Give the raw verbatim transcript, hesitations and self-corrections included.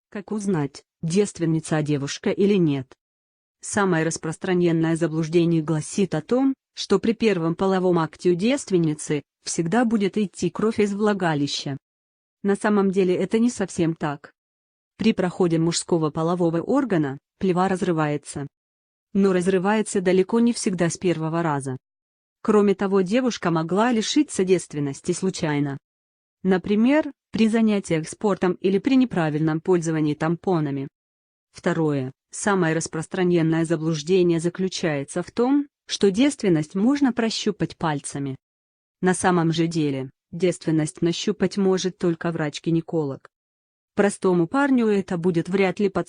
Как узнать, девственница девушка или нет? Самое распространенное заблуждение гласит о том, что при первом половом акте у девственницы всегда будет идти кровь из влагалища. На самом деле это не совсем так. При проходе мужского полового органа плева разрывается. Но разрывается далеко не всегда с первого раза. Кроме того, девушка могла лишиться девственности случайно. Например, при занятиях спортом или при неправильном пользовании тампонами. Второе, самое распространенное заблуждение заключается в том, что девственность можно прощупать пальцами. На самом же деле, девственность нащупать может только врач-гинеколог. Простому парню это будет вряд ли под